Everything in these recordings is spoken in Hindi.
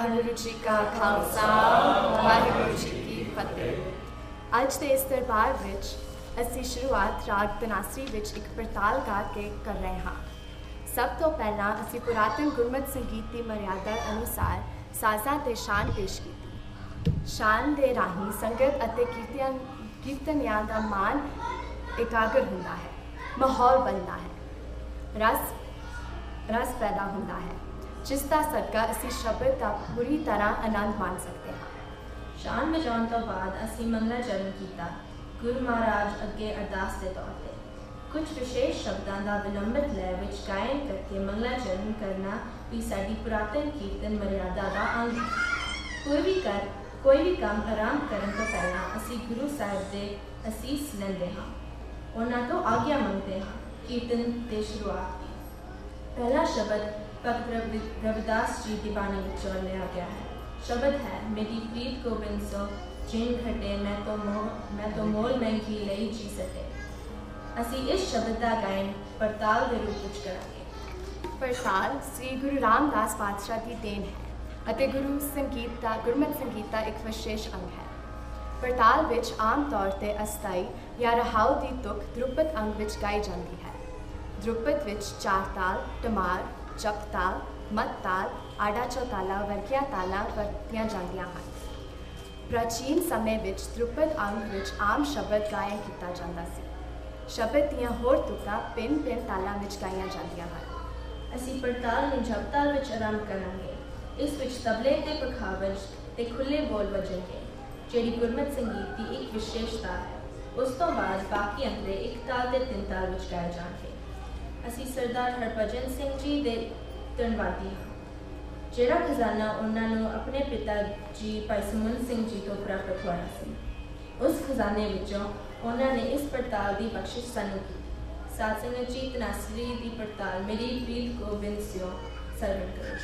वाहिगुरु जी का खालसा वाहिगुरु जी की फतेह। अज के इस दरबार विच असी शुरुआत राग तनासरी विच एक पड़ताल गा के कर रहे हाँ। सब तो पहला असी पुरातन गुरमत संगीत की मर्यादा अनुसार साज़ां ते शान पेश की। शान दे राही संगत अते कीर्तनियां दा मान एकाग्र हुंदा है, माहौल बनता है, रस पैदा होता है, जिसका सदका असी शब्द का पूरी तरह आनंद मान सकते हैं। शान बजाने तो बाद असी मंगला चरण किया। गुरु महाराज अगे अरदास के तौर पर कुछ विशेष शब्दों का विलंबित लय विच गायन करके मंगला चरण करना भी साडी पुरातन कीर्तन मर्यादा का अंग है। कोई भी काम आरंभ करने तो पहला असी गुरु साहिब के असीस लेंदे हाँ, उन्हां तो आज्ञा मंगते हाँ। कीर्तन की शुरुआत की पहला शब्द भगत रविदास जी की बाणी विचों लिया गया है। शब्द है मेरी प्रीत गोबिंद सो जिन घटे मैं तो मोल महंगी लई जी सके। असी इस शब्द का गायन पड़ताल के रूप में करांगे। पड़ताल श्री गुरु रामदास पातशाह की देन है अते गुरमत संगीत का एक विशेष अंग है। पड़ताल विच आम तौर पर अस्थाई या रहाऊ की तुक ध्रुपद अंग विच गाई जाती है। ध्रुपद विच चार ताल, टमार, जप ताल, मत ताल, आड़ा चौताला वर्गिया ताला वरतियां जांदियां हन। प्राचीन समय विच ध्रुपद अंग विच आम शब्द गायन किया जाता सी। शब्द दियां होर तुकां पिन तालां विच गाईयां जांदियां हन। असी पड़ताल नूं जप ताल विच आरंभ करांगे। इस विच तबले ते पखावज ते खुले बोल वजणगे, जिहड़ी गुरमत संगीत की एक विशेषता है। उस तो बाद बाकी अंतरे एक ताल ते तीन ताल विच गाए जाणगे। असी सरदार हरभजन सिंह जी दे धन्नवादी हाँ, जिहड़ा खजाना उन्होंने अपने पिता जी भाई सुमन सिंह जी तो प्राप्त होया सी। उस खजाने विचों उन्होंने इस पड़ताल की बख्शिश सानू की। साध संगत जी तनासरी की पड़ताल मेरी प्रीत गोबिंद स्यों सरवण करो।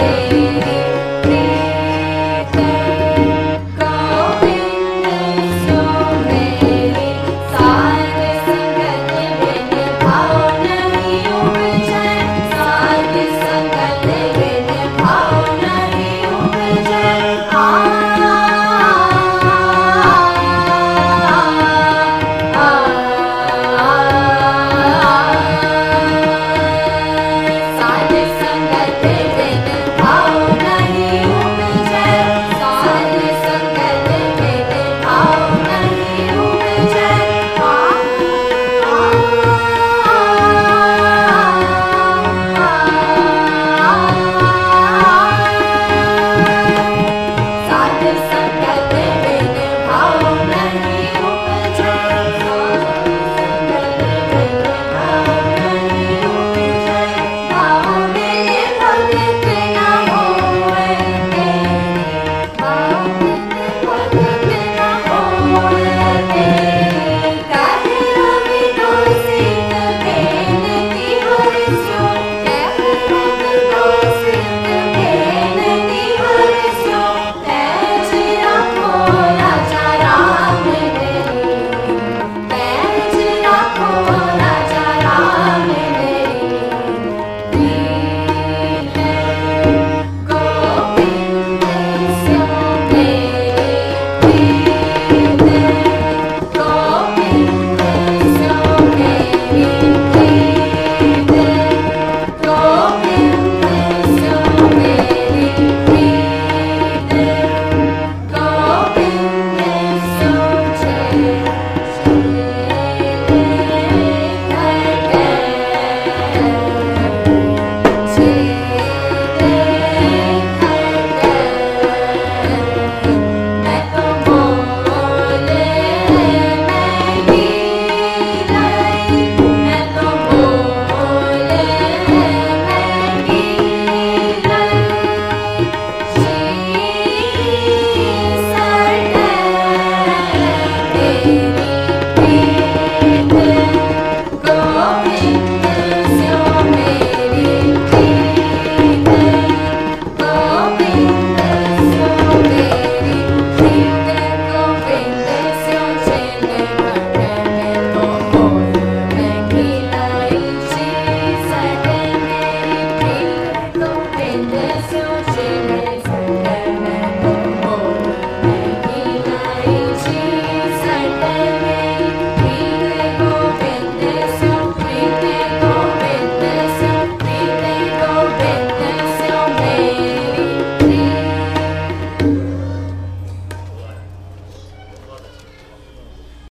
This